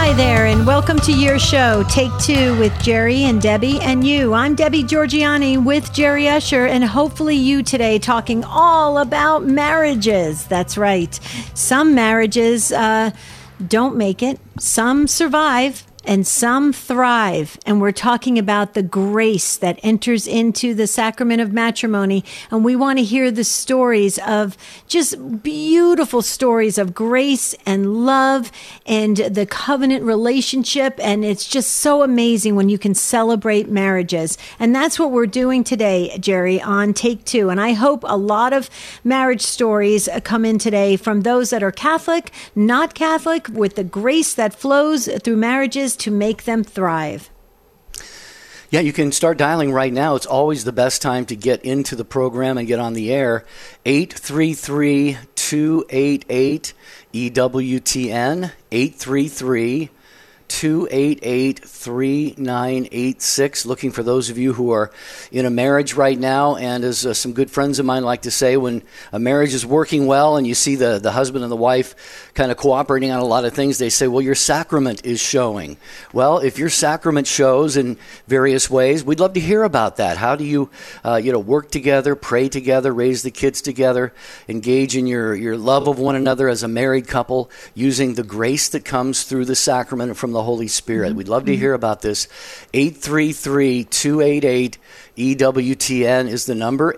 Hi there, and welcome to your show, Take Two with Jerry and Debbie and you. I'm Debbie Georgiani with Jerry Usher, and hopefully you today talking all about marriages. That's right. Some marriages don't make it, some survive, and some thrive. And we're talking about the grace that enters into the sacrament of matrimony. And we want to hear the stories of just beautiful stories of grace and love and the covenant relationship. And it's just so amazing when you can celebrate marriages. And that's what we're doing today, Jerry, on Take Two. And I hope a lot of marriage stories come in today from those that are Catholic, not Catholic, with the grace that flows through marriages to make them thrive. Yeah, you can start dialing right now. It's always the best time to get into the program and get on the air. 833-288-EWTN, 833-288-3986. Looking for those of you who are in a marriage right now. And as some good friends of mine like to say, when a marriage is working well and you see the husband and the wife kind of cooperating on a lot of things, they say, well, your sacrament is showing. Well, if your sacrament shows in various ways, we'd love to hear about that. How do you, work together, pray together, raise the kids together, engage in your love of one another as a married couple, using the grace that comes through the sacrament from the Holy Spirit. We'd love to hear about this. 833-288-EWTN is the number,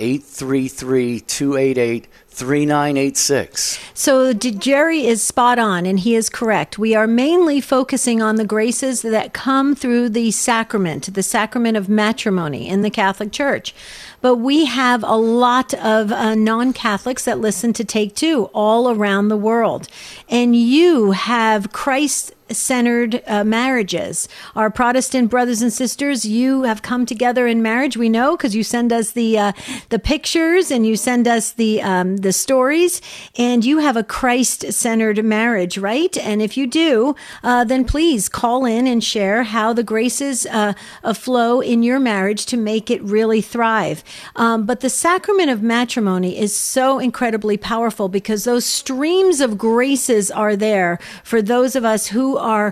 833-288-3986. So Jerry is spot on, and he is correct. We are mainly focusing on the graces that come through the sacrament of matrimony in the Catholic Church. But we have a lot of non-Catholics that listen to Take Two all around the world. And you have Christ-centered marriages. Our Protestant brothers and sisters, you have come together in marriage. We know because you send us the pictures and you send us the stories, and you have a Christ-centered marriage, right? And if you do, then please call in and share how the graces flow in your marriage to make it really thrive. But the sacrament of matrimony is so incredibly powerful because those streams of graces are there for those of us who are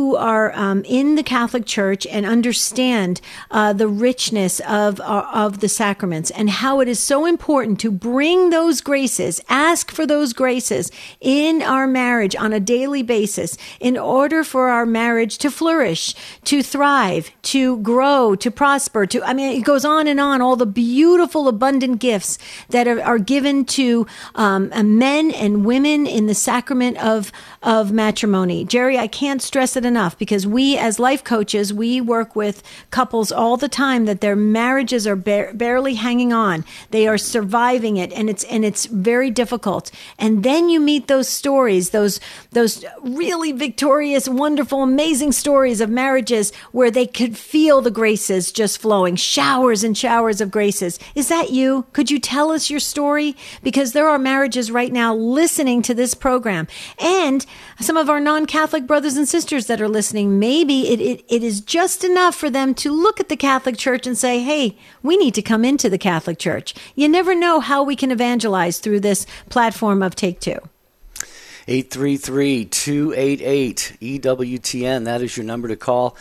in the Catholic Church and understand the richness of the sacraments and how it is so important to bring those graces, ask for those graces in our marriage on a daily basis in order for our marriage to flourish, to thrive, to grow, to prosper, it goes on and on, all the beautiful, abundant gifts that are given to men and women in the sacrament of matrimony. Jerry, I can't stress it enough because we as life coaches, we work with couples all the time that their marriages are barely hanging on. They are surviving it, and it's very difficult. And then you meet those stories, those really victorious, wonderful, amazing stories of marriages where they could feel the graces just flowing, showers and showers of graces. Is that you? Could you tell us your story? Because there are marriages right now listening to this program, and some of our non-Catholic brothers and sisters that are listening, maybe it is just enough for them to look at the Catholic Church and say, hey, we need to come into the Catholic Church. You never know how we can evangelize through this platform of Take Two. 833-288-EWTN. That is your number to call.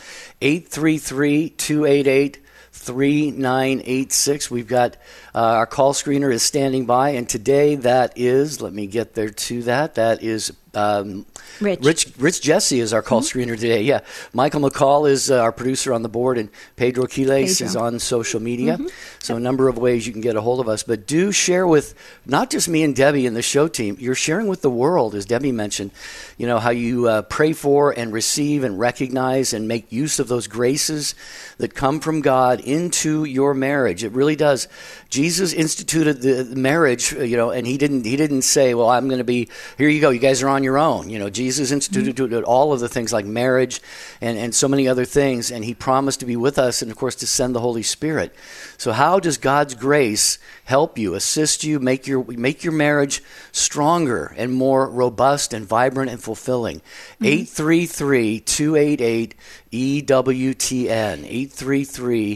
833-288-3986. We've got our call screener is standing by, and today that is, let me get there to that. That is Rich Jesse is our call screener today. Yeah. Michael McCall is our producer on the board, and Pedro Quiles is on social media. So a number of ways you can get a hold of us. But do share with not just me and Debbie and the show team. You're sharing with the world, as Debbie mentioned, how you pray for and receive and recognize and make use of those graces that come from God into your marriage. It really does. Jesus instituted the marriage, and he didn't say, well, I'm going to be, here you go, you guys are on your own. Jesus instituted all of the things like marriage and so many other things, and he promised to be with us and, of course, to send the Holy Spirit. So how does God's grace help you, assist you, make your marriage stronger and more robust and vibrant and fulfilling? 833-288-EWTN,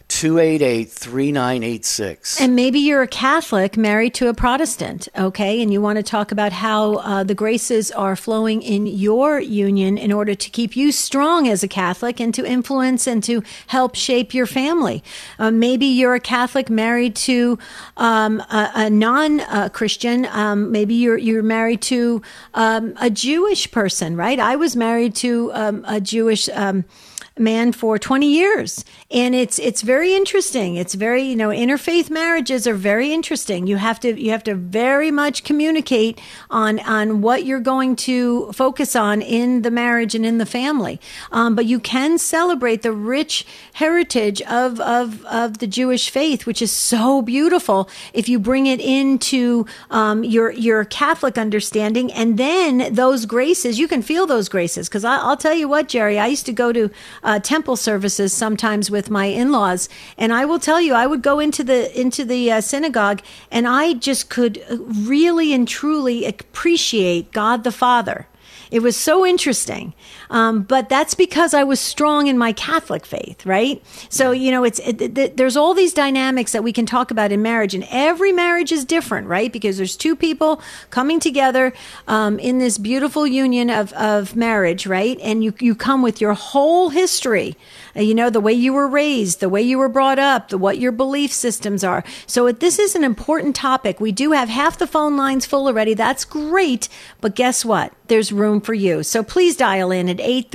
833-288-3986. And maybe you're a Catholic married to a Protestant, okay? And you want to talk about how the graces are flowing in your union in order to keep you strong as a Catholic and to influence and to help shape your family. Maybe you're a Catholic married to a non-Christian. Maybe you're married to a Jewish person, right? I was married to a Jewish man for 20 years. And it's very interesting. It's very, interfaith marriages are very interesting. You have to very much communicate on what you're going to focus on in the marriage and in the family. But you can celebrate the rich heritage of the Jewish faith, which is so beautiful if you bring it into your Catholic understanding. And then those graces, you can feel those graces. Because I'll tell you what, Jerry, I used to go to temple services sometimes with my in-laws, and I will tell you, I would go into the synagogue, and I just could really and truly appreciate God the Father. It was so interesting. But that's because I was strong in my Catholic faith, right? So, there's all these dynamics that we can talk about in marriage, and every marriage is different, right? Because there's two people coming together in this beautiful union of marriage, right? And you come with your whole history, the way you were raised, the way you were brought up, what your belief systems are. So this is an important topic. We do have half the phone lines full already. That's great. But guess what? There's room for you. So please dial in at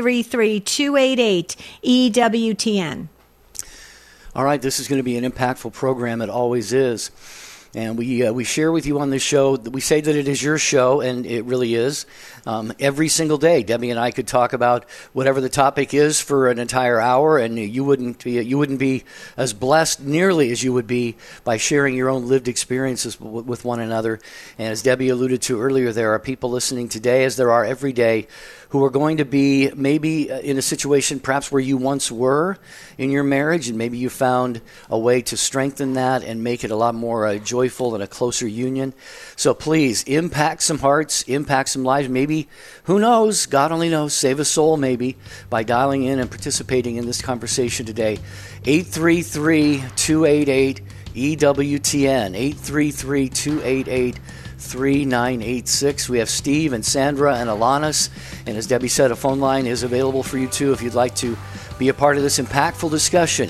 833-288-EWTN. All right, this is going to be an impactful program. It always is. And we share with you on this show, we say that it is your show, and it really is. Every single day, Debbie and I could talk about whatever the topic is for an entire hour, and you wouldn't be as blessed nearly as you would be by sharing your own lived experiences with one another. And as Debbie alluded to earlier, there are people listening today, as there are every day, who are going to be maybe in a situation perhaps where you once were in your marriage, and maybe you found a way to strengthen that and make it a lot more joyful and a closer union. So please, impact some hearts, impact some lives. Maybe, who knows, God only knows, save a soul maybe by dialing in and participating in this conversation today. 833-288-EWTN, 833-288-3986. We have Steve and Sandra and Alanis. And as Debbie said, a phone line is available for you too if you'd like to be a part of this impactful discussion.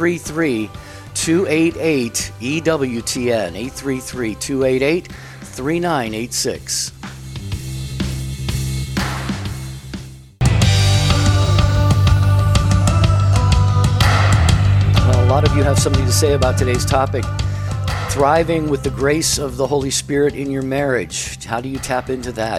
833-288-EWTN, 833-288-3986. Well, a lot of you have something to say about today's topic. Thriving with the grace of the Holy Spirit in your marriage. How do you tap into that?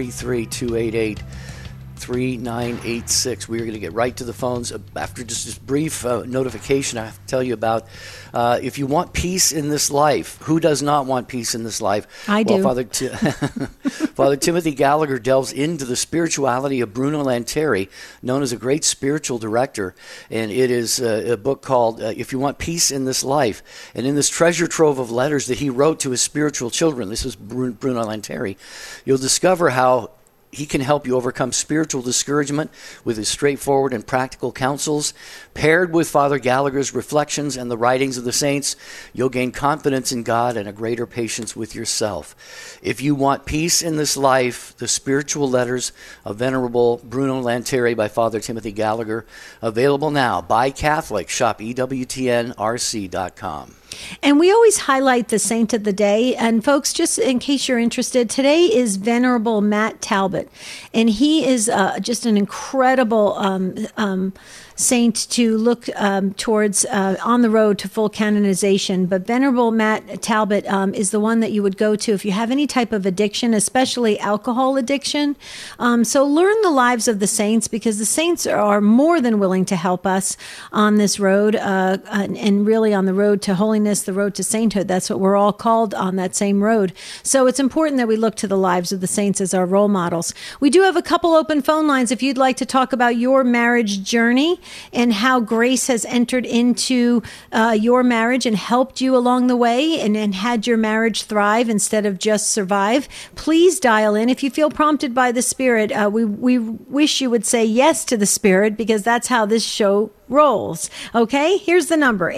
833-288-3986. We are going to get right to the phones after just this brief notification I have to tell you about. If you want peace in this life, who does not want peace in this life? I do. Father Timothy Gallagher delves into the spirituality of Bruno Lanteri, known as a great spiritual director. And it is a book called If You Want Peace in This Life. And in this treasure trove of letters that he wrote to his spiritual children, this is Bruno Lanteri, you'll discover how he can help you overcome spiritual discouragement with his straightforward and practical counsels. Paired with Father Gallagher's reflections and the writings of the saints, you'll gain confidence in God and a greater patience with yourself. If you want peace in this life, the spiritual letters of Venerable Bruno Lanteri by Father Timothy Gallagher, available now. Buy Catholic. Shop EWTNRC.com. And we always highlight the saint of the day. And folks, just in case you're interested, today is Venerable Matt Talbot. And he is just an incredible saint to look towards on the road to full canonization. But Venerable Matt Talbot is the one that you would go to if you have any type of addiction, especially alcohol addiction. So learn the lives of the saints, because the saints are more than willing to help us on this road and really on the road to holiness, the road to sainthood. That's what we're all called on, that same road. So it's important that we look to the lives of the saints as our role models. We do have a couple open phone lines if you'd like to talk about your marriage journey and how grace has entered into your marriage and helped you along the way and had your marriage thrive instead of just survive. Please dial in. If you feel prompted by the Spirit, we wish you would say yes to the Spirit, because that's how this show rolls. Okay, here's the number,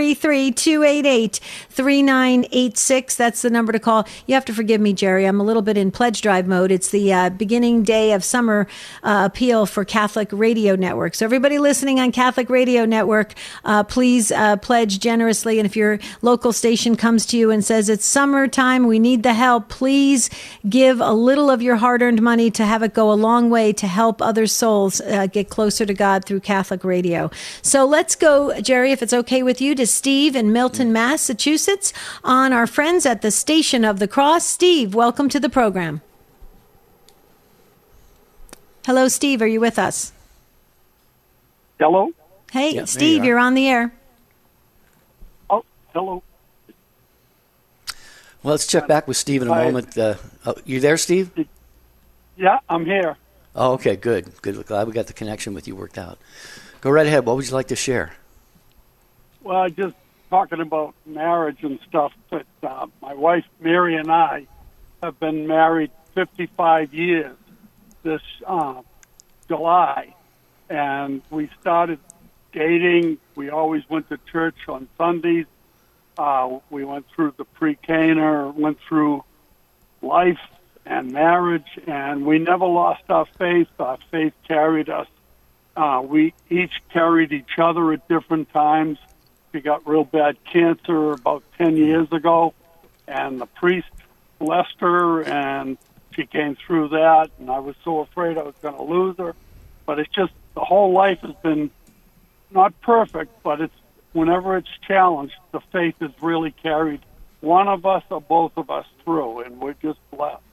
833-288-3986. That's the number to call. You have to forgive me, Jerry. I'm a little bit in pledge drive mode. It's the beginning day of summer appeal for Catholic Radio Network. So everybody listening on Catholic Radio Network, please pledge generously. And if your local station comes to you and says it's summertime, we need the help, please give a little of your hard-earned money to have it go a long way to help other souls get closer to God through Catholic radio. So let's go, Jerry, if it's okay with you, to Steve in Milton, Massachusetts, on our friends at the Station of the Cross. Steve, welcome to the program. Hello, Steve. Are you with us? Hello? Hey, yeah, Steve, you're on the air. Oh, hello. Well, let's check back with Steve in a moment. You there, Steve? Yeah, I'm here. Oh, okay, good. Glad we got the connection with you worked out. Go right ahead. What would you like to share? Well, just talking about marriage and stuff, but my wife, Mary, and I have been married 55 years this July, and we started dating. We always went to church on Sundays. We went through the pre-Cana, went through life and marriage, and we never lost our faith. Our faith carried us. We each carried each other at different times. She got real bad cancer about 10 years ago, and the priest blessed her, and she came through that, and I was so afraid I was going to lose her. But it's just, the whole life has been not perfect, but it's whenever it's challenged, the faith has really carried one of us or both of us through, and we're just blessed.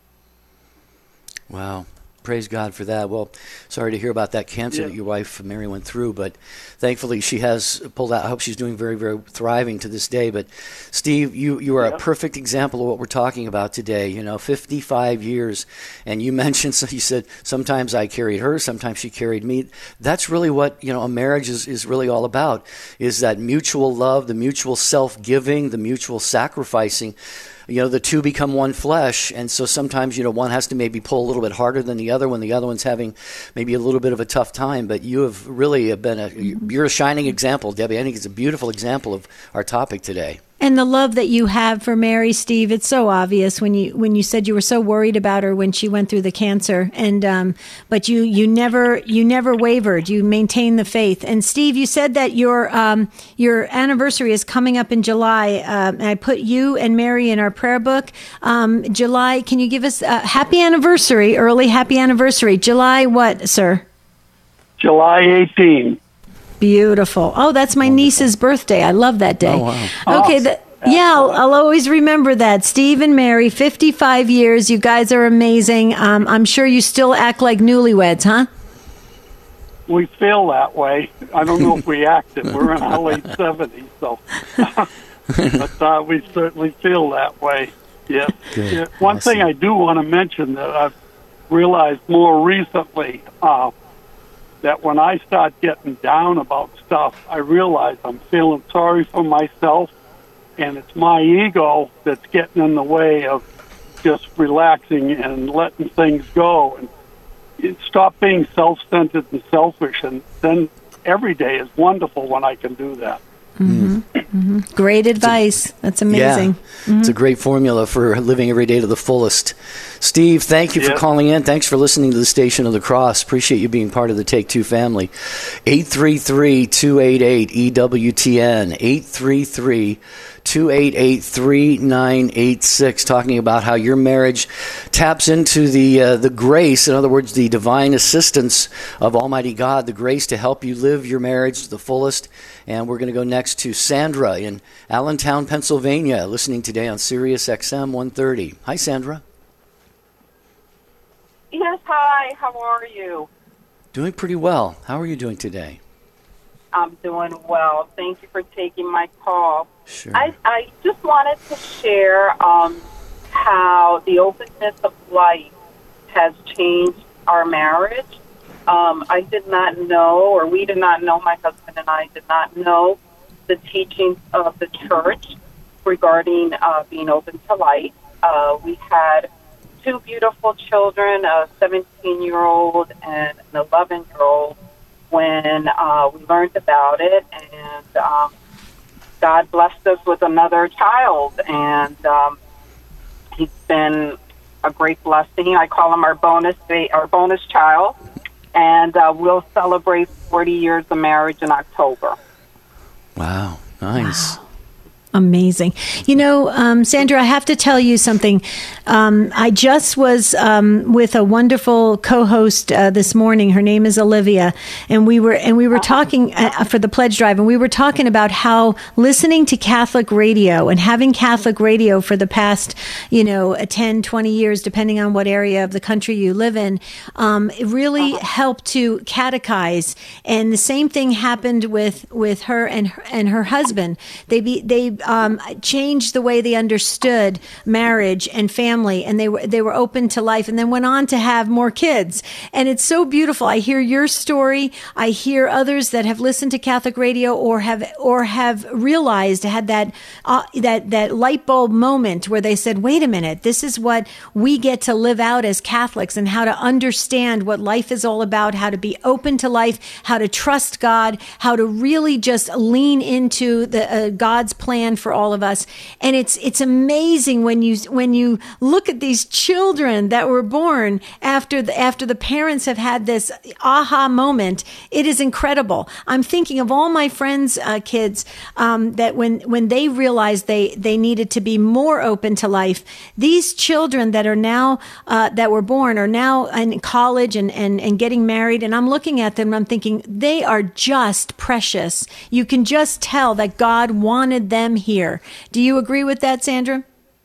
Wow. Praise God for that. Well, sorry to hear about that cancer that your wife, Mary, went through, but thankfully she has pulled out. I hope she's doing very, very thriving to this day. But, Steve, you are a perfect example of what we're talking about today. 55 years, and you mentioned, so you said, sometimes I carried her, sometimes she carried me. That's really what, a marriage is really all about, is that mutual love, the mutual self-giving, the mutual sacrificing. The two become one flesh, and so sometimes, one has to maybe pull a little bit harder than the other when the other one's having maybe a little bit of a tough time. But you have really been you're a shining example, Debbie. I think it's a beautiful example of our topic today. And the love that you have for Mary, Steve, it's so obvious when you said you were so worried about her when she went through the cancer, and but you never wavered. You maintained the faith. And Steve, you said that your anniversary is coming up in July. I put you and Mary in our prayer book. July, can you give us a happy anniversary, early happy anniversary? July what, sir? July 18. Beautiful. Oh, that's my niece's birthday. I love that day. Oh, wow. Okay. I'll always remember that. Steve and Mary, 55 years. You guys are amazing. I'm sure you still act like newlyweds, huh? We feel that way. I don't know if we acted. We're in our late 70s, so. But we certainly feel that way. Yes. Yeah. One thing I do want to mention that I've realized more recently, that when I start getting down about stuff, I realize I'm feeling sorry for myself, and it's my ego that's getting in the way of just relaxing and letting things go. And stop being self-centered and selfish, and then every day is wonderful when I can do that. Mm-hmm. Mm-hmm. Great advice. That's amazing. Yeah, it's a great formula for living every day to the fullest. Steve, thank you for calling in. Thanks for listening to the Station of the Cross. Appreciate you being part of the Take Two family. 833-288-EWTN. 833-288-3986. Talking about how your marriage taps into the grace, in other words, the divine assistance of Almighty God, the grace to help you live your marriage to the fullest. And we're going to go next to Sandra in Allentown, Pennsylvania, listening today on Sirius XM 130. Hi, Sandra. Yes, hi. How are you? Doing pretty well. How are you doing today? I'm doing well. Thank you for taking my call. Sure. I just wanted to share how the openness of life has changed our marriage. I did not know, or we did not know, my husband and I did not know the teachings of the church regarding being open to life. We had two beautiful children, a 17-year-old and an 11-year-old, when we learned about it, and God blessed us with another child, and he's been a great blessing. I call him our bonus child, and we'll celebrate 40 years of marriage in October. Wow, nice. Wow. Amazing. You know, Sandra, I have to tell you something. I just was with a wonderful co-host this morning. Her name is Olivia, and we were talking for the pledge drive, and we were talking about how listening to Catholic radio and having Catholic radio for the past, 10, 20 years, depending on what area of the country you live in, it really helped to catechize. And the same thing happened with her and her husband. They changed the way they understood marriage and family, and they were open to life, and then went on to have more kids. And it's so beautiful. I hear your story. I hear others that have listened to Catholic radio or have realized, had that light bulb moment where they said, "Wait a minute, this is what we get to live out as Catholics, and how to understand what life is all about, how to be open to life, how to trust God, how to really just lean into the God's plan for all of us." And it's amazing when you look at these children that were born after the parents have had this aha moment. It is incredible. I'm thinking of all my friends' kids that when they realized they needed to be more open to life. These children that are now that were born are now in college and getting married, and I'm looking at them and I'm thinking they are just precious. You can just tell that God wanted them here. Do you agree with that, Sandra?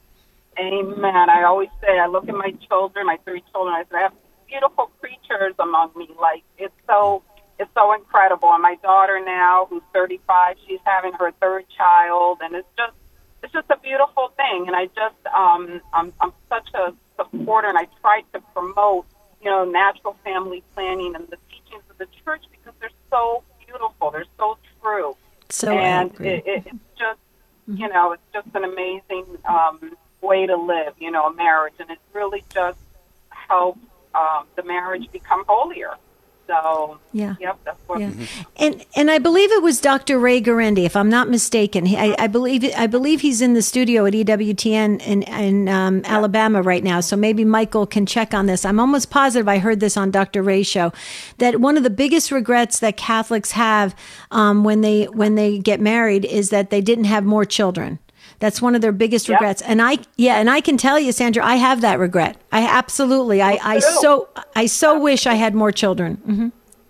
Amen. I always say, I look at my children, my 3 children, I say, I have beautiful creatures among me. Like, it's so incredible. And my daughter now, who's 35, she's having her 3rd child, and it's just a beautiful thing. And I just, I'm such a supporter, and I try to promote, natural family planning and the teachings of the church, because they're so beautiful. They're so true. So and it's just, it's just an amazing way to live, a marriage, and it really just helps the marriage become holier. So, yeah. Yep, that's what. Yeah. And I believe it was Dr. Ray Guarendi, if I'm not mistaken. I believe he's in the studio at EWTN in Alabama right now. So maybe Michael can check on this. I'm almost positive I heard this on Dr. Ray's show, that one of the biggest regrets that Catholics have when they get married is that they didn't have more children. That's one of their biggest regrets. And I can tell you, Sandra, I have that regret. I absolutely, I so wish I had more children. Mm-hmm.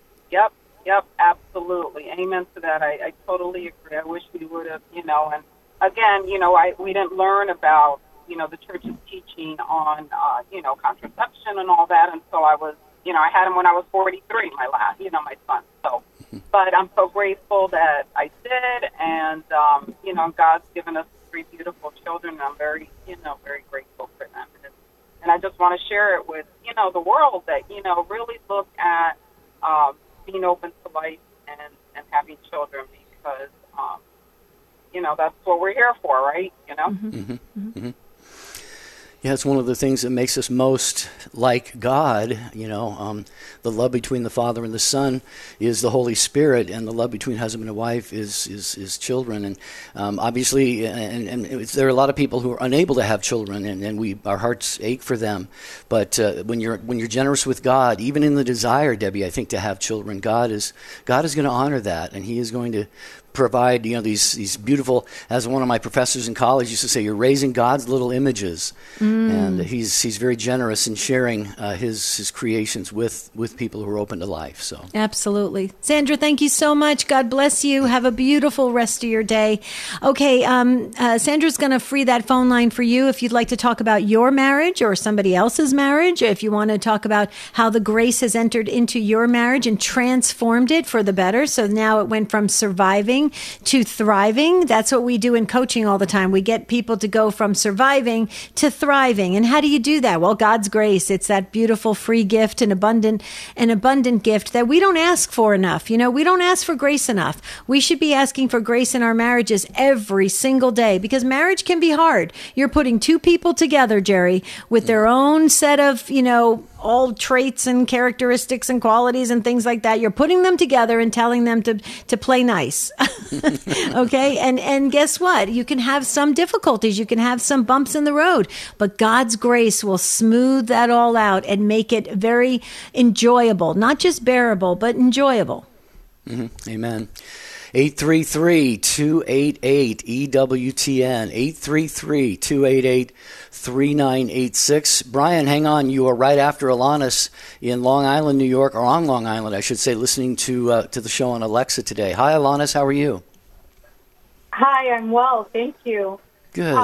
Yep, absolutely. Amen to that. I totally agree. I wish we would have, and again, we didn't learn about, the church's teaching on, contraception and all that. And so I was, I had him when I was 43, my son. So, but I'm so grateful that I did. And, God's given us 3 beautiful children, and I'm very, very grateful for them. And I just want to share it with, the world that, really look at being open to life and having children, because, that's what we're here for, right? Mm-hmm. Mm-hmm. Yeah, it's one of the things that makes us most like God. The love between the Father and the Son is the Holy Spirit, and the love between husband and wife is children. And obviously, and there are a lot of people who are unable to have children, and our hearts ache for them. But when you're generous with God, even in the desire, Debbie, I think, to have children, God is going to honor that, and He is going to provide, these beautiful, as one of my professors in college used to say, you're raising God's little images. And he's very generous in sharing his creations with people who are open to life. So absolutely. Sandra, thank you so much. God bless you. Have a beautiful rest of your day. Okay, Sandra's going to free that phone line for you if you'd like to talk about your marriage or somebody else's marriage, if you want to talk about how the grace has entered into your marriage and transformed it for the better. So now it went from surviving to thriving. That's what we do in coaching all the time. We get people to go from surviving to thriving. And how do you do that? Well, God's grace. It's that beautiful free gift, an abundant gift that we don't ask for enough. We don't ask for grace enough. We should be asking for grace in our marriages every single day, because marriage can be hard. You're putting 2 people together, Jerry, with their own set of, all traits and characteristics and qualities and things like that. You're putting them together and telling them to play nice. Okay. And guess what? You can have some difficulties. You can have some bumps in the road, but God's grace will smooth that all out and make it very enjoyable, not just bearable, but enjoyable. Mm-hmm. Amen. 833-288-EWTN, 833-288-3986. Brian, hang on. You are right after Alanis in Long Island, New York, or on Long Island, I should say, listening to the show on Alexa today. Hi, Alanis. How are you? Hi, I'm well. Thank you. Good.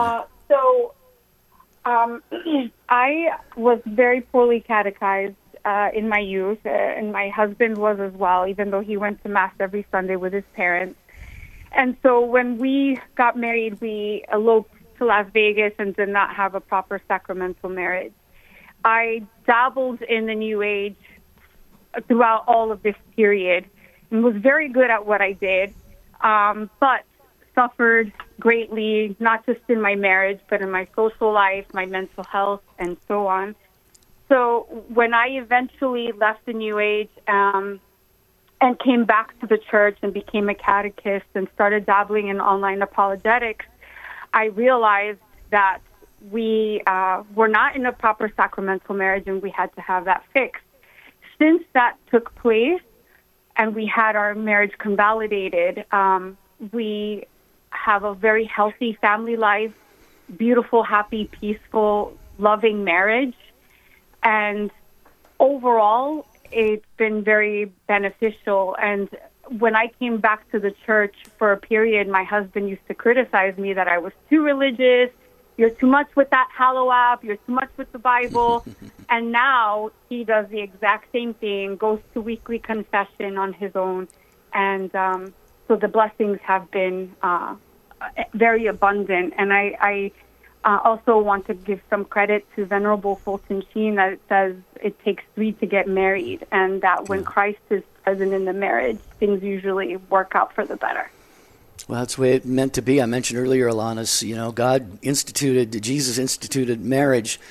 I was very poorly catechized in my youth, and my husband was as well, even though he went to Mass every Sunday with his parents. And so when we got married, we eloped to Las Vegas and did not have a proper sacramental marriage. I dabbled in the New Age throughout all of this period and was very good at what I did, but suffered greatly, not just in my marriage, but in my social life, my mental health, and so on. So when I eventually left the New Age and came back to the church and became a catechist and started dabbling in online apologetics, I realized that we were not in a proper sacramental marriage and we had to have that fixed. Since that took place and we had our marriage convalidated, we have a very healthy family life, beautiful, happy, peaceful, loving marriage. And overall, it's been very beneficial. And when I came back to the church for a period, my husband used to criticize me that I was too religious. You're too much with that Hallow app. You're too much with the Bible. And now he does the exact same thing, goes to weekly confession on his own. And so the blessings have been very abundant. And I also want to give some credit to Venerable Fulton Sheen that it says it takes 3 to get married, and that when Christ is present in the marriage, things usually work out for the better. Well, that's the way it meant to be. I mentioned earlier, Alanis, Jesus instituted marriage,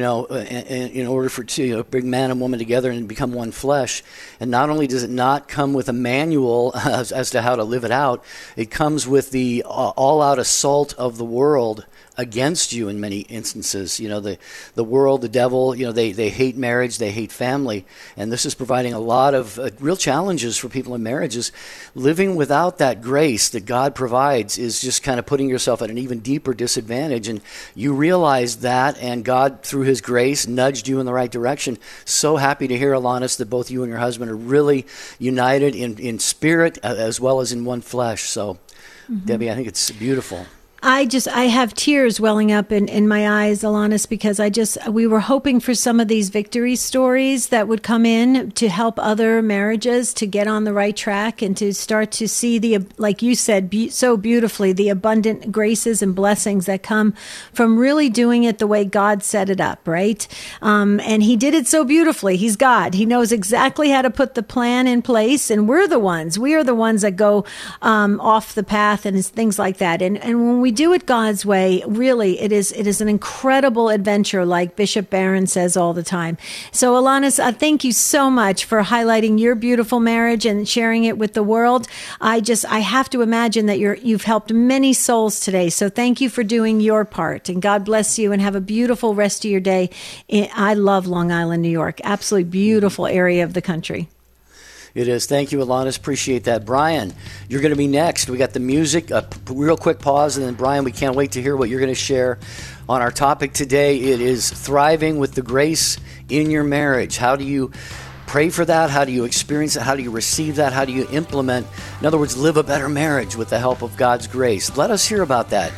in order to bring man and woman together and become one flesh. And not only does it not come with a manual as to how to live it out, it comes with the all-out assault of the world against you in many instances. The world, the devil, they hate marriage, they hate family. And this is providing a lot of real challenges for people in marriages. Living without that grace that God provides is just kind of putting yourself at an even deeper disadvantage. And you realize that, and God, through his grace, nudged you in the right direction. So happy to hear, Alanis, that both you and your husband are really united in spirit as well as in one flesh. So, Debbie, I think it's beautiful. I have tears welling up in my eyes, Alanis, because we were hoping for some of these victory stories that would come in to help other marriages to get on the right track and to start to see like you said so beautifully, the abundant graces and blessings that come from really doing it the way God set it up, right? And he did it so beautifully. He's God. He knows exactly how to put the plan in place, and we are the ones that go off the path and things like that. And when we do it God's way, really, it is an incredible adventure, like Bishop Barron says all the time. So, Alanis, thank you so much for highlighting your beautiful marriage and sharing it with the world. I have to imagine that you've helped many souls today. So thank you for doing your part, and God bless you, and have a beautiful rest of your day. I love Long Island, New York. Absolutely beautiful area of the country. It is. Thank you, Alanis. Appreciate that. Brian, you're going to be next. We got the music, a real quick pause, and then, Brian, we can't wait to hear what you're going to share on our topic today. It is thriving with the grace in your marriage. How do you pray for that? How do you experience it? How do you receive that? How do you implement, in other words, live a better marriage with the help of God's grace? Let us hear about that.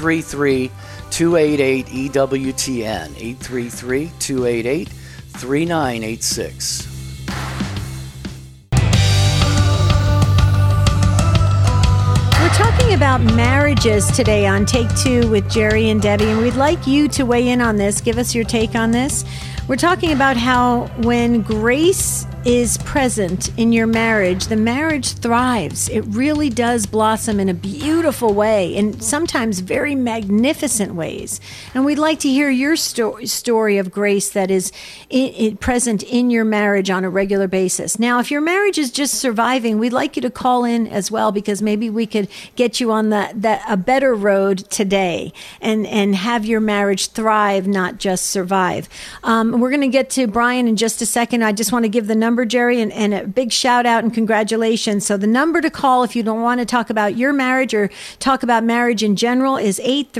833-288-EWTN, 833-288-3986. We're talking about marriages today on Take Two with Jerry and Debbie, and we'd like you to weigh in on this. Give us your take on this. We're talking about how when grace is present in your marriage, the marriage thrives. It really does blossom in a beautiful way, and sometimes very magnificent ways. And we'd like to hear your story of grace that is present in your marriage on a regular basis. Now, if your marriage is just surviving, we'd like you to call in as well, because maybe we could get you on a better road today and have your marriage thrive, not just survive. We're going to get to Brian in just a second. I just want to give the number, Jerry, and a big shout out and congratulations. So the number to call if you don't want to talk about your marriage or talk about marriage in general is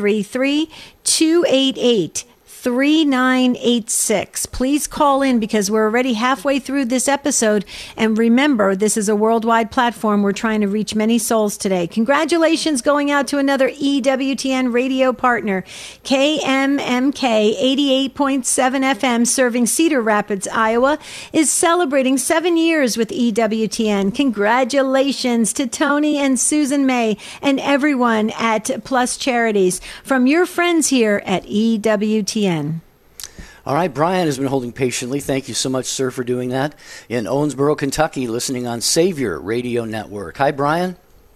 833-288-3986. Please call in, because we're already halfway through this episode. And remember, this is a worldwide platform. We're trying to reach many souls today. Congratulations going out to another EWTN radio partner. KMMK 88.7 FM, serving Cedar Rapids, Iowa, is celebrating 7 years with EWTN. Congratulations to Tony and Susan May and everyone at Plus Charities from your friends here at EWTN. All right, Brian has been holding patiently. Thank you so much, sir, for doing that. In Owensboro, Kentucky, listening on Savior Radio Network. Hi, Brian.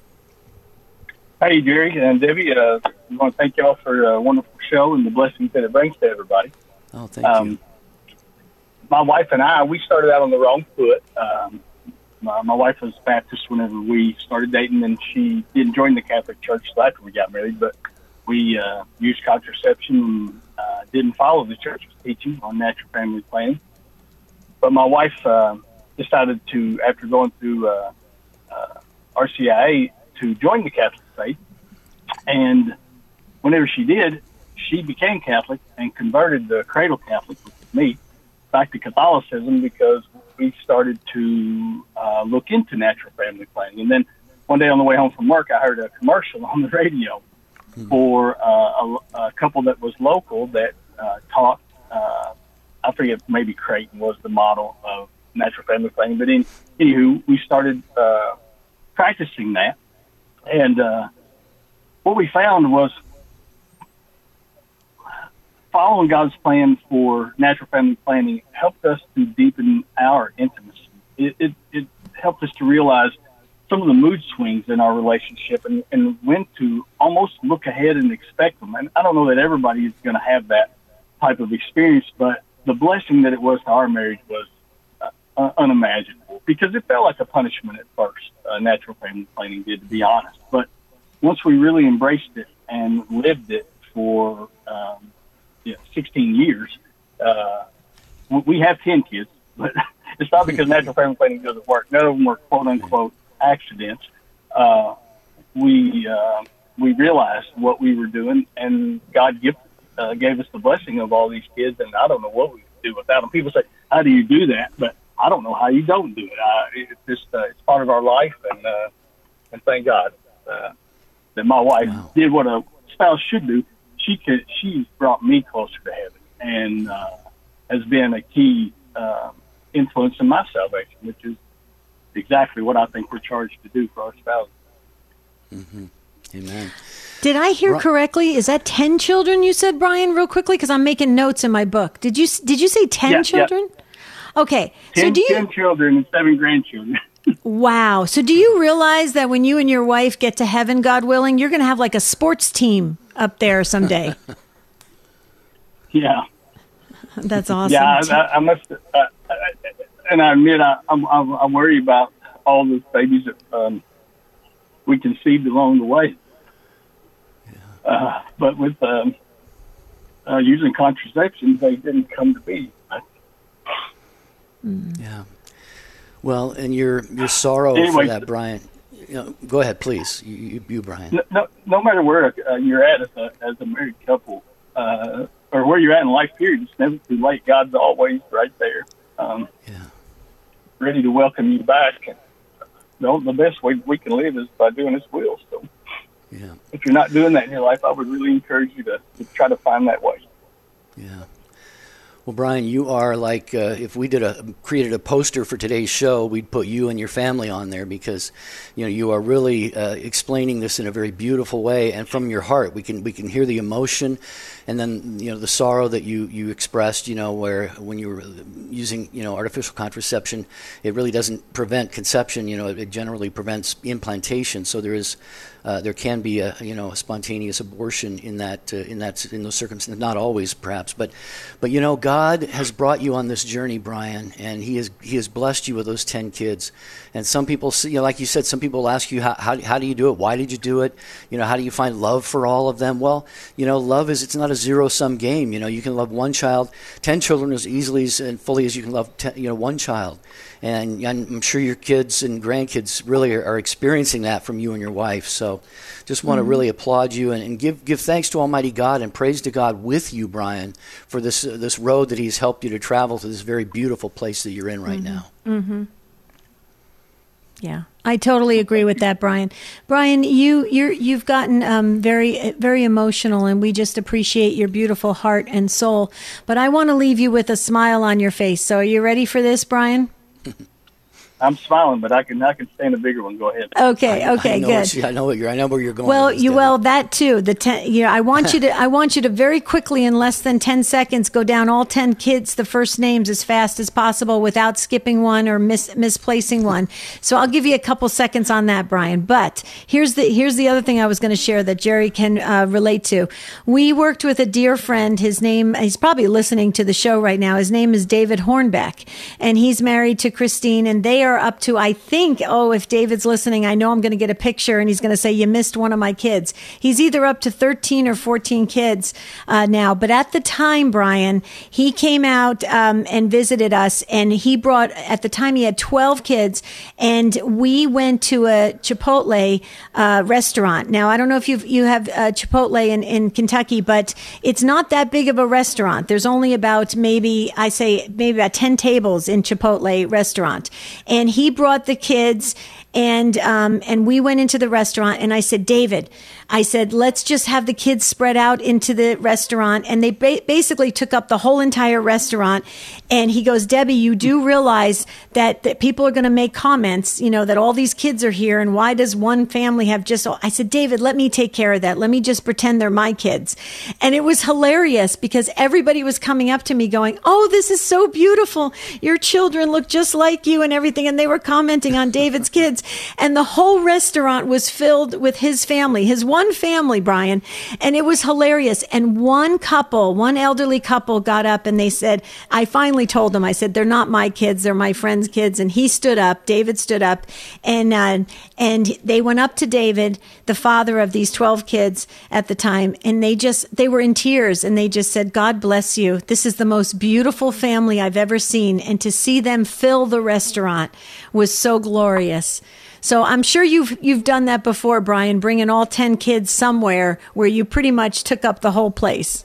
Hey, Jerry and Debbie. I want to thank y'all for a wonderful show and the blessings that it brings to everybody. Oh, thank you. My wife and I, we started out on the wrong foot. My wife was Baptist whenever we started dating, and she didn't join the Catholic Church till after we got married, but we used contraception and didn't follow the church's teaching on natural family planning. But my wife decided to, after going through RCIA, to join the Catholic faith. And whenever she did, she became Catholic and converted the cradle Catholic with me back to Catholicism, because we started to look into natural family planning. And then one day on the way home from work, I heard a commercial on the radio for a couple that was local that taught, I forget, maybe Creighton was the model of natural family planning. But anywho, we started practicing that. And what we found was following God's plan for natural family planning helped us to deepen our intimacy. It helped us to realize some of the mood swings in our relationship and when to almost look ahead and expect them. And I don't know that everybody is going to have that type of experience, but the blessing that it was to our marriage was unimaginable, because it felt like a punishment at first. Natural family planning did, to be honest. But once we really embraced it and lived it for 16 years, we have 10 kids, but it's not because natural family planning doesn't work. None of them were quote-unquote accidents. We realized what we were doing, and God gave us the blessing of all these kids, and I don't know what we would do without them. People say, how do you do that? But I don't know how you don't do it. It's part of our life, and thank God that my wife did what a spouse should do. She's brought me closer to heaven, and has been a key influence in my salvation, which is exactly what I think we're charged to do for our spouses. Mm-hmm. Amen. Did I hear correctly? Is that 10 children you said, Brian, real quickly? Because I'm making notes in my book. Did you say 10 children? Yeah. Okay. 10 children and 7 grandchildren. Wow. So do you realize that when you and your wife get to heaven, God willing, you're going to have like a sports team up there someday? Yeah. That's awesome. Yeah, I must, and I admit I worry about all those babies that we conceived along the way. Yeah. But with using contraception, they didn't come to be. Yeah. Well, and your sorrow for that, Brian. Go ahead, please. You Brian. No matter where you're at as a married couple, or where you're at in life period, it's never too late. God's always right there, ready to welcome you back. And the best way we can live is by doing His will. So, if you're not doing that in your life, I would really encourage you to try to find that way. Yeah. Well, Brian, you are like, if we created a poster for today's show, we'd put you and your family on there, because, you are really explaining this in a very beautiful way and from your heart. We can hear the emotion, and then, the sorrow that you expressed, where when you were using, artificial contraception, it really doesn't prevent conception. It generally prevents implantation. So there can be a spontaneous abortion in those circumstances. Not always, perhaps, but God has brought you on this journey, Brian, and He has blessed you with those 10 kids. And some people, like you said, some people ask you, how do you do it? Why did you do it? How do you find love for all of them? Well, love it's not a zero-sum game. You can love one child, 10 children as easily and fully as you can love one child. And I'm sure your kids and grandkids really are experiencing that from you and your wife. So just want to really applaud you and give thanks to Almighty God and praise to God with you, Brian, for this road that He's helped you to travel to this very beautiful place that you're in right now. Mm-hmm. Yeah, I totally agree with that, Brian. Brian, you've gotten very, very emotional, and we just appreciate your beautiful heart and soul. But I want to leave you with a smile on your face. So are you ready for this, Brian? I'm smiling, but I can stand a bigger one. Go ahead. Okay, good. I know where you're going. Well, that too. I want you to very quickly, in less than 10 seconds, go down all 10 kids, the first names, as fast as possible without skipping one or misplacing one. So I'll give you a couple seconds on that, Brian. But here's the other thing I was going to share that Jerry can relate to. We worked with a dear friend. He's probably listening to the show right now. His name is David Hornbeck, and he's married to Christine, and they are up to, I think, if David's listening, I know I'm going to get a picture and he's going to say, you missed one of my kids. He's either up to 13 or 14 kids now. But at the time, Brian, he came out and visited us, and at the time he had 12 kids, and we went to a Chipotle restaurant. Now, I don't know if you have Chipotle in Kentucky, but it's not that big of a restaurant. There's only about maybe about 10 tables in Chipotle restaurant. And he brought the kids, and we went into the restaurant, and I said, David, let's just have the kids spread out into the restaurant. And they basically took up the whole entire restaurant. And he goes, Debbie, you do realize that people are going to make comments, that all these kids are here. And why does one family have I said, David, let me take care of that. Let me just pretend they're my kids. And it was hilarious because everybody was coming up to me going, oh, this is so beautiful. Your children look just like you and everything. And they were commenting on David's kids. And the whole restaurant was filled with his family, his one family, Brian. And it was hilarious. And one elderly couple got up and they said, I finally told them, I said, they're not my kids, they're my friend's kids. And he stood up, David stood up, and they went up to David, the father of these 12 kids at the time. And they were in tears, and they just said, God bless you. This is the most beautiful family I've ever seen. And to see them fill the restaurant was so glorious. So I'm sure you've done that before, Brian, bringing all 10 kids somewhere where you pretty much took up the whole place.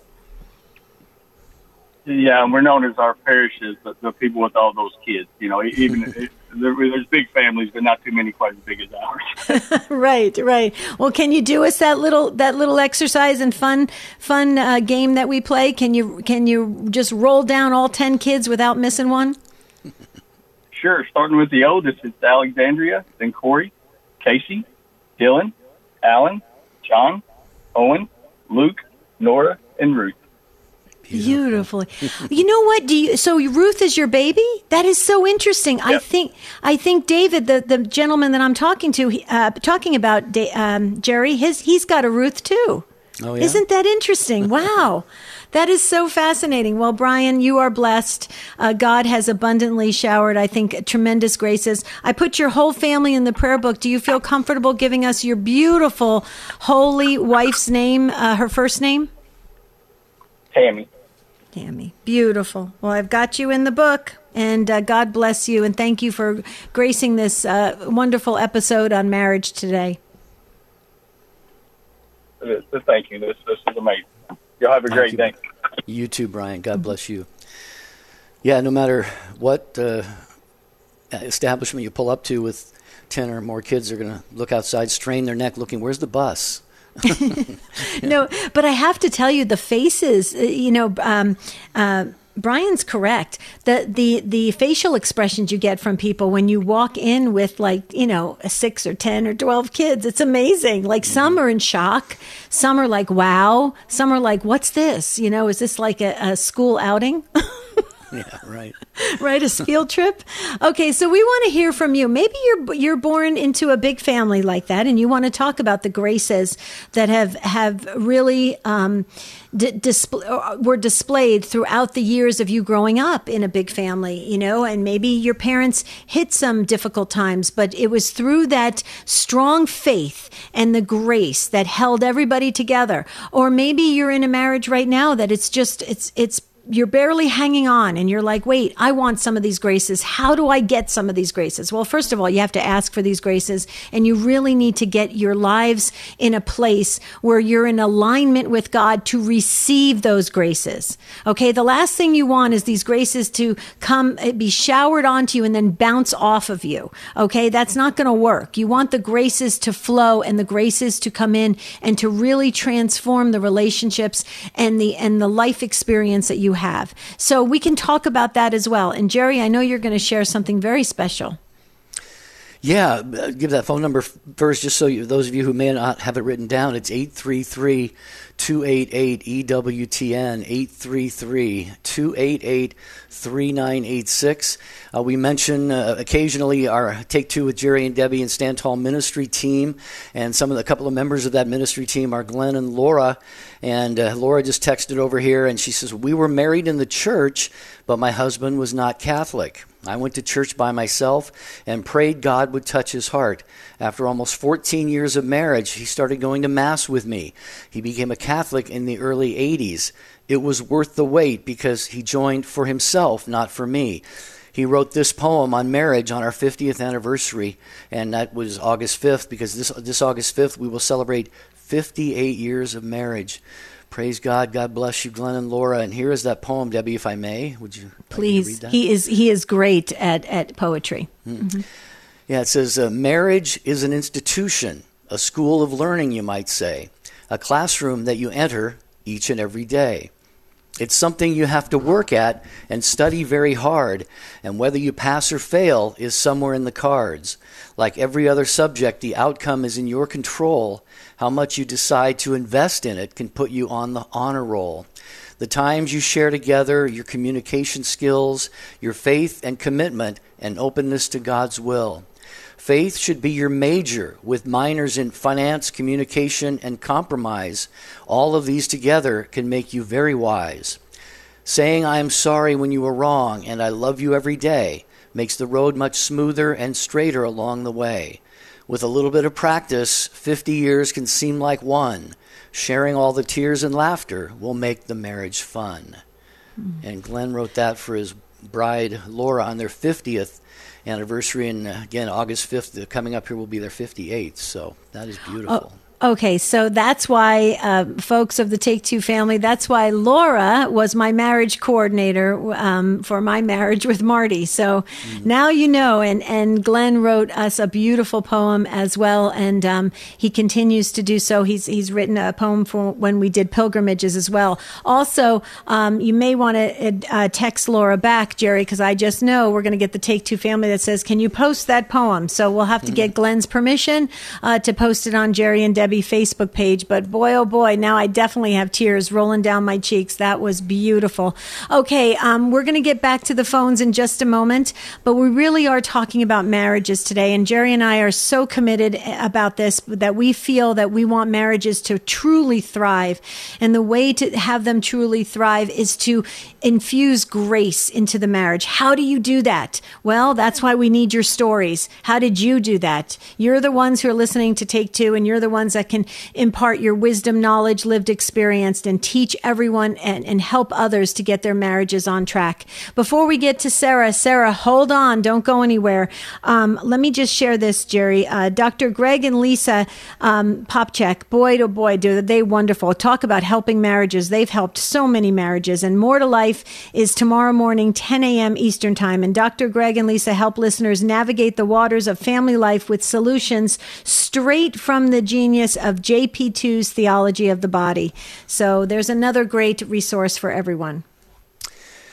Yeah, and we're known as our parishes, the people with all those kids. Even there's big families, but not too many quite as big as ours. Right. Well, can you do us that little exercise and fun game that we play? Can you just roll down all 10 kids without missing one? Sure. Starting with the oldest, it's Alexandria, then Corey, Casey, Dylan, Alan, John, Owen, Luke, Nora, and Ruth. Beautiful. You know what? So Ruth is your baby? That is so interesting. Yep. I think David, the gentleman that I'm talking about, Jerry, he's got a Ruth too. Oh, yeah? Isn't that interesting? Wow. That is so fascinating. Well, Brian, you are blessed. God has abundantly showered, I think, tremendous graces. I put your whole family in the prayer book. Do you feel comfortable giving us your beautiful, holy wife's name, her first name? Tammy. Beautiful. Well, I've got you in the book, and God bless you, and thank you for gracing this wonderful episode on marriage today. Thank you. This is amazing. Y'all have a great day. You too, Brian. God bless you. Yeah, no matter what establishment you pull up to with 10 or more kids, they're going to look outside, strain their neck, looking, where's the bus? No, but I have to tell you, the faces, Brian's correct. The facial expressions you get from people when you walk in with, like, 6 or 10 or 12 kids, it's amazing. Like, some are in shock, some are like, wow, some are like, what's this? Is this like a school outing? Yeah, right. Right, a field trip. Okay, so we want to hear from you. Maybe you're born into a big family like that, and you want to talk about the graces that have really were displayed throughout the years of you growing up in a big family, and maybe your parents hit some difficult times, but it was through that strong faith and the grace that held everybody together. Or maybe you're in a marriage right now that it's you're barely hanging on, and you're like, wait, I want some of these graces. How do I get some of these graces? Well, first of all, you have to ask for these graces, and you really need to get your lives in a place where you're in alignment with God to receive those graces. Okay, the last thing you want is these graces to be showered onto you and then bounce off of you. Okay, that's not going to work. You want the graces to flow and the graces to come in and to really transform the relationships and the life experience that you have. So we can talk about that as well. And Jerry, I know you're going to share something very special. Yeah, give that phone number first, just so those of you who may not have it written down. It's 833-288-EWTN, 833-288-3986. We mention occasionally our Take Two with Jerry and Debbie and Stand Tall ministry team, and a couple of members of that ministry team are Glenn and Laura. And Laura just texted over here, and she says, we were married in the church, but my husband was not Catholic. I went to church by myself and prayed God would touch his heart. After almost 14 years of marriage, he started going to Mass with me. He became a Catholic in the early 80s. It was worth the wait because he joined for himself, not for me. He wrote this poem on marriage on our 50th anniversary, and that was August 5th, because this August 5th we will celebrate 58 years of marriage. Praise God. God bless you, Glenn and Laura. And here is that poem, Debbie, if I may. Would you please like to read that? He is great at poetry. Mm-hmm. Yeah, it says, marriage is an institution, a school of learning, you might say, a classroom that you enter each and every day. It's something you have to work at and study very hard, and whether you pass or fail is somewhere in the cards. Like every other subject, the outcome is in your control. How much you decide to invest in it can put you on the honor roll. The times you share together, your communication skills, your faith and commitment, and openness to God's will. Faith should be your major, with minors in finance, communication, and compromise. All of these together can make you very wise. Saying I am sorry when you were wrong and I love you every day makes the road much smoother and straighter along the way. With a little bit of practice, 50 years can seem like one. Sharing all the tears and laughter will make the marriage fun. And Glenn wrote that for his bride, Laura, on their 50th anniversary. And again, August 5th, coming up here, will be their 58th. So that is beautiful. Okay, so that's why, folks of the Take Two family, that's why Laura was my marriage coordinator for my marriage with Marty. So now you know, and Glenn wrote us a beautiful poem as well, and he continues to do so. He's written a poem for when we did pilgrimages as well. Also, you may want to text Laura back, Jerry, because I just know we're going to get the Take Two family that says, can you post that poem? So we'll have to get Glenn's permission to post it on Jerry and Debbie Facebook page, but boy, oh boy, now I definitely have tears rolling down my cheeks. That was beautiful. Okay, we're going to get back to the phones in just a moment, but we really are talking about marriages today, and Jerry and I are so committed about this that we feel that we want marriages to truly thrive, and the way to have them truly thrive is to infuse grace into the marriage. How do you do that? Well, that's why we need your stories. How did you do that? You're the ones who are listening to Take Two, and you're the ones that can impart your wisdom, knowledge, lived experience, and teach everyone and help others to get their marriages on track. Before we get to Sarah, hold on. Don't go anywhere. Let me just share this, Jerry. Dr. Greg and Lisa Popchak, boy, oh boy, do they wonderful. Talk about helping marriages. They've helped so many marriages. And More to Life is tomorrow morning, 10 a.m. Eastern Time. And Dr. Greg and Lisa help listeners navigate the waters of family life with solutions straight from the genius of JP2's Theology of the Body. So there's another great resource for everyone.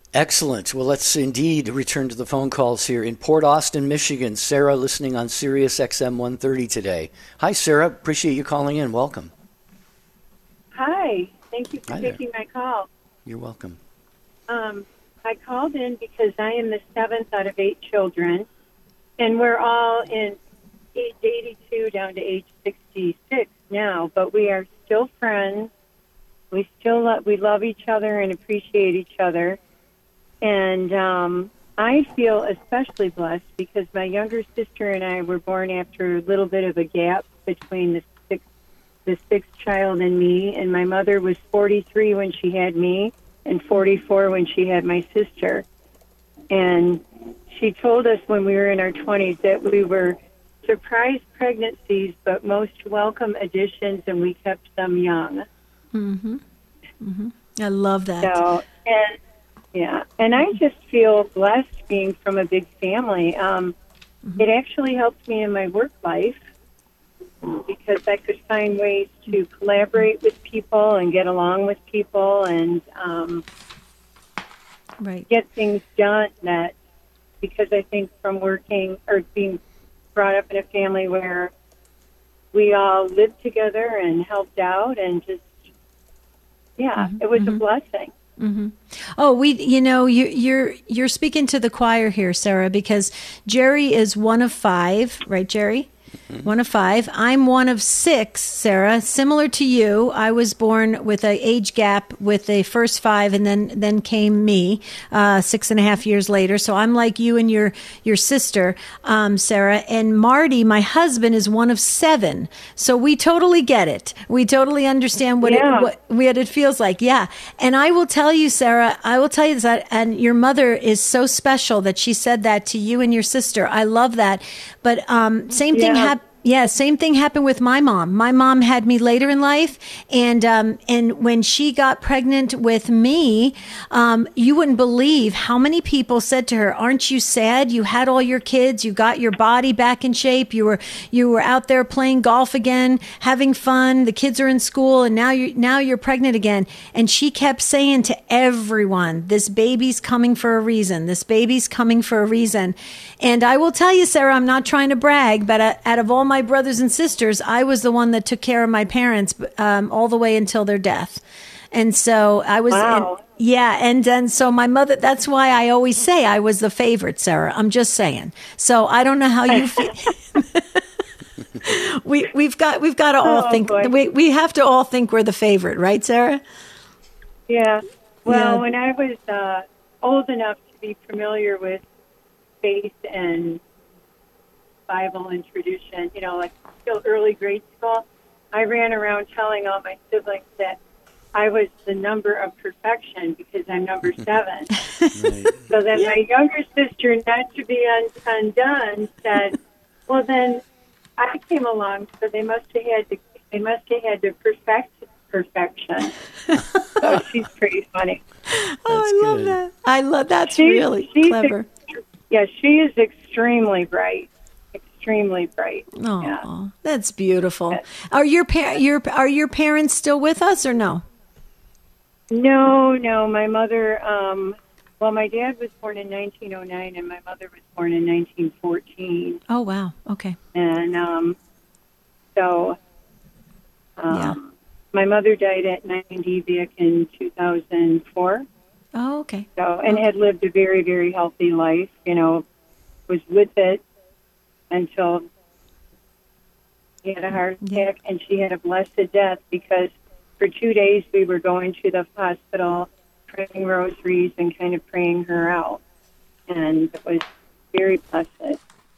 Excellent. Well, let's indeed return to the phone calls here. In Port Austin, Michigan, Sarah listening on Sirius XM 130 today. Hi, Sarah. Appreciate you calling in. Welcome. Hi. Thank you for taking my call. You're welcome. I called in because I am the seventh out of 8 children, and we're all in age 82 down to age 66 now, but we are still friends. We love each other and appreciate each other. And I feel especially blessed because my younger sister and I were born after a little bit of a gap between the sixth child and me. And my mother was 43 when she had me and 44 when she had my sister. And she told us when we were in our 20s that we were surprise pregnancies, but most welcome additions, and we kept them young. Mm-hmm. Mm-hmm. I love that. So, and I just feel blessed being from a big family. It actually helped me in my work life because I could find ways to collaborate with people and get along with people and get things done. That because I think from working or being brought up in a family where we all lived together and helped out and just it was a blessing. Mm-hmm. Oh, you're speaking to the choir here, Sarah, because Jerry is one of 5, right, Jerry? Mm-hmm. One of 5. I'm one of 6, Sarah. Similar to you, I was born with an age gap with the first 5, and then came me 6.5 years later. So I'm like you and your sister, Sarah. And Marty, my husband, is one of 7. So we totally get it. We totally understand what it feels like. Yeah. And I will tell you, Sarah, that, and your mother is so special that she said that to you and your sister. I love that. But same thing happened. Yeah, same thing happened with my mom. My mom had me later in life, and when she got pregnant with me, you wouldn't believe how many people said to her, "Aren't you sad? You had all your kids, you got your body back in shape, you were out there playing golf again, having fun. The kids are in school, and now you're pregnant again." And she kept saying to everyone, "This baby's coming for a reason. This baby's coming for a reason." And I will tell you, Sarah, I'm not trying to brag, but out of all my brothers and sisters, I was the one that took care of my parents all the way until their death. And so I was, and so my mother, that's why I always say I was the favorite, Sarah. I'm just saying. So I don't know how you feel. We've got to all think, we have to all think we're the favorite, right, Sarah? Yeah. Well, when I was old enough to be familiar with faith and Bible and tradition, like still early grade school, I ran around telling all my siblings that I was the number of perfection because I'm number 7. Right. So then my younger sister, not to be undone, said, "Well, then I came along, so they must have had to perfect perfection." So she's pretty funny. I love that. That's really clever. She is extremely bright. Extremely bright. Oh, that's beautiful. Are your parents still with us or no? No. My mother. My dad was born in 1909, and my mother was born in 1914. Oh wow. Okay. And my mother died at 90 back in 2004. Oh, okay. So, and had lived a very, very healthy life, was with it until she had a heart attack, and she had a blessed death because for 2 days we were going to the hospital, praying rosaries and kind of praying her out. And it was very blessed.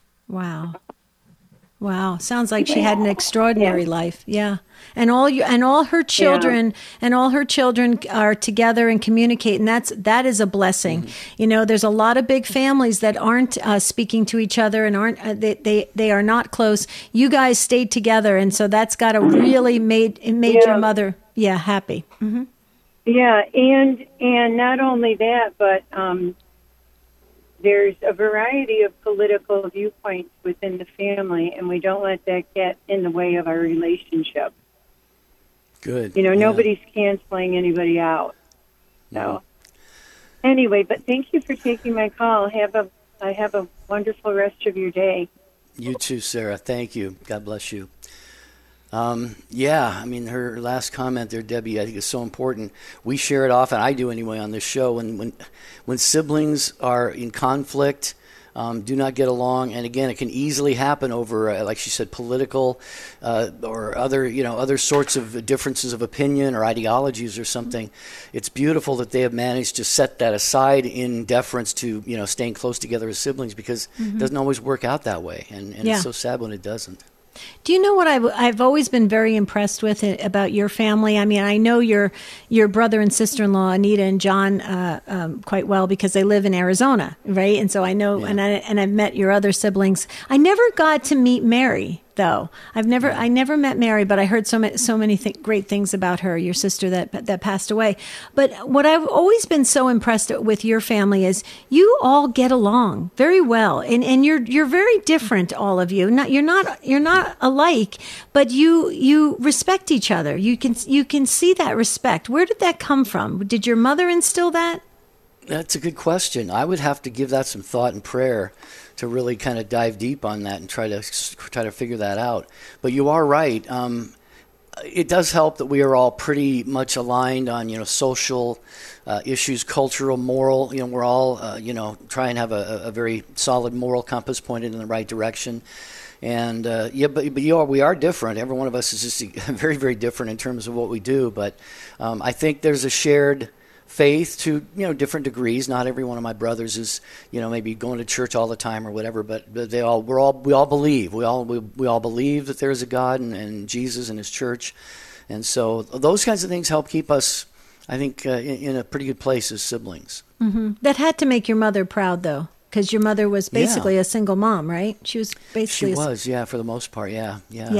Wow. Sounds like she had an extraordinary life. Yeah. And all her children are together and communicate, and that is a blessing. Mm-hmm. There's a lot of big families that aren't speaking to each other and aren't they are not close. You guys stayed together, and so that's got to really made your mother happy. Mm-hmm. Yeah, and not only that, but there's a variety of political viewpoints within the family, and we don't let that get in the way of our relationship. Good. Nobody's canceling anybody out. So. Anyway, but thank you for taking my call. I have a wonderful rest of your day. You too, Sarah. Thank you. God bless you. I mean, her last comment there, Debbie, I think is so important. We share it often. I do anyway on this show. When siblings are in conflict, do not get along, and again, it can easily happen over, like she said, political or other sorts of differences of opinion or ideologies or something. It's beautiful that they have managed to set that aside in deference to staying close together as siblings, because it doesn't always work out that way, and it's so sad when it doesn't. Do you know what I've always been very impressed with about your family? I mean, I know your brother and sister-in-law, Anita and John, quite well because they live in Arizona, right? And so I know, and I've met your other siblings. I never got to meet Mary, though. I never met Mary, but I heard so many great things about her, your sister that passed away. But what I've always been so impressed with your family is you all get along very well, and you're very different, all of you. You're not alike, but you respect each other. You can see that respect. Where did that come from? Did your mother instill that? That's a good question. I would have to give that some thought and prayer to really kind of dive deep on that and try to figure that out. But you are right. It does help that we are all pretty much aligned on social issues, cultural, moral. We're all try and have a very solid moral compass pointed in the right direction. And but we are different. Every one of us is just very, very different in terms of what we do. But I think there's a shared faith to different degrees. Not every one of my brothers is maybe going to church all the time or whatever, but we all believe. We all believe that there is a God and Jesus and His church, and so those kinds of things help keep us, I think, in a pretty good place as siblings. Mm-hmm. That had to make your mother proud, though, because your mother was basically a single mom, right? She was basically for the most part, yeah.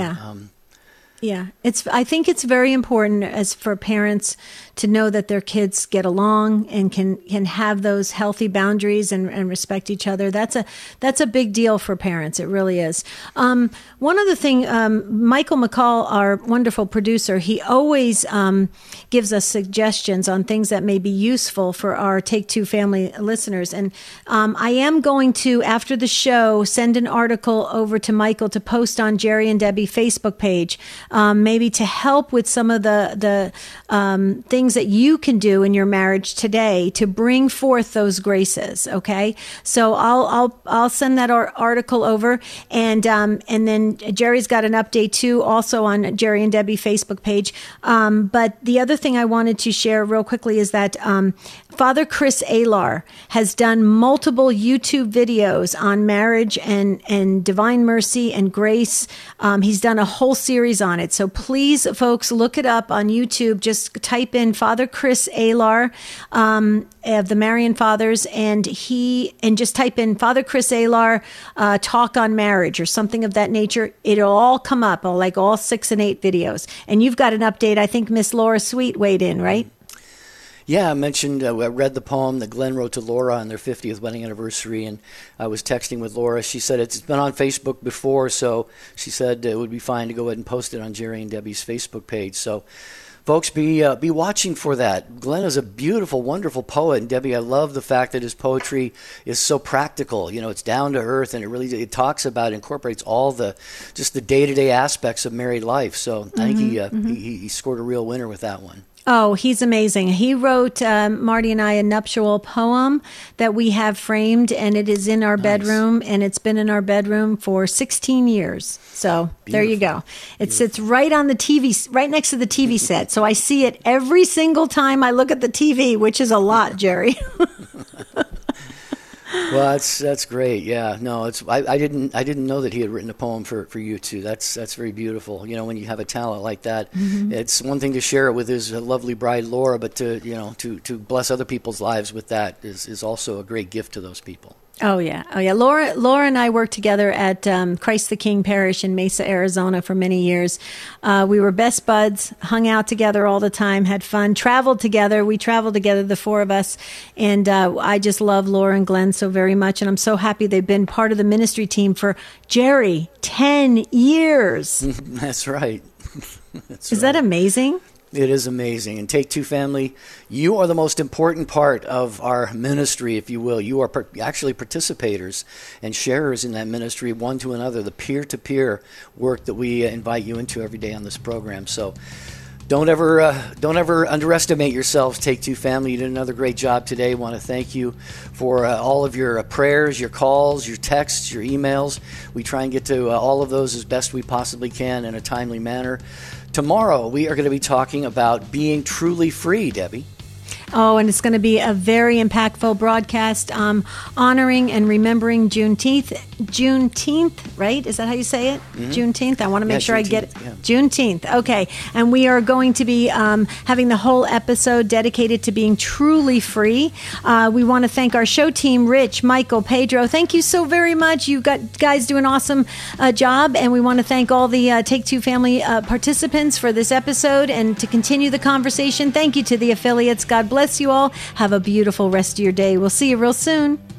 Yeah, I think it's very important as for parents to know that their kids get along and can have those healthy boundaries and respect each other. That's a big deal for parents. It really is. One other thing, Michael McCall, our wonderful producer, he always gives us suggestions on things that may be useful for our Take Two family listeners. And I am going to, after the show, send an article over to Michael to post on Jerry and Debbie Facebook page. Maybe to help with some of the things that you can do in your marriage today to bring forth those graces. Okay, so I'll send that article over, and then Jerry's got an update too, also on Jerry and Debbie Facebook page. But the other thing I wanted to share real quickly is that Father Chris Alar has done multiple YouTube videos on marriage and divine mercy and grace. He's done a whole series on it. So please, folks, look it up on YouTube. Just type in Father Chris Alar of the Marian Fathers, and just type in Father Chris Alar talk on marriage or something of that nature. It'll all come up, like all 6 and 8 videos. And you've got an update. I think Miss Laura Sweet weighed in, right? Yeah, I mentioned, I read the poem that Glenn wrote to Laura on their 50th wedding anniversary, and I was texting with Laura. She said it's been on Facebook before, so she said it would be fine to go ahead and post it on Jerry and Debbie's Facebook page. So, folks, be watching for that. Glenn is a beautiful, wonderful poet, and Debbie, I love the fact that his poetry is so practical. It's down to earth, and it talks about, incorporates all the day-to-day aspects of married life. So I think he scored a real winner with that one. Oh, he's amazing. He wrote, Marty and I, a nuptial poem that we have framed, and it is in our bedroom, and it's been in our bedroom for 16 years. So There you go. It sits right on the TV, right next to the TV set. So I see it every single time I look at the TV, which is a lot, Jerry. Well, that's great. Yeah, no, I didn't know that he had written a poem for you two. That's very beautiful. When you have a talent like that, it's one thing to share it with his lovely bride Laura, but to bless other people's lives with that is also a great gift to those people. Oh yeah. Laura and I worked together at Christ the King Parish in Mesa, Arizona for many years. We were best buds, hung out together all the time, had fun, traveled together. We traveled together, the 4 of us, and I just love Laura and Glenn so very much, and I'm so happy they've been part of the ministry team for, Jerry, 10 years. That's right. Is that amazing? It is amazing. And Take Two family, you are the most important part of our ministry, if you will. You are actually participators and sharers in that ministry, one to another, the peer-to-peer work that we invite you into every day on this program. So don't ever underestimate yourselves, Take Two family. You did another great job today. I want to thank you for all of your prayers, your calls, your texts, your emails. We try and get to all of those as best we possibly can in a timely manner. Tomorrow, we are going to be talking about being truly free, Debbie. Oh, and it's going to be a very impactful broadcast honoring and remembering Juneteenth, right? Is that how you say it? Mm-hmm. Juneteenth? I want to make sure I get it. Yeah. Juneteenth. Okay. And we are going to be having the whole episode dedicated to being truly free. We want to thank our show team, Rich, Michael, Pedro. Thank you so very much. You guys do an awesome job. And we want to thank all the Take Two family participants for this episode. And to continue the conversation, thank you to the affiliates. God bless you all. Have a beautiful rest of your day. We'll see you real soon.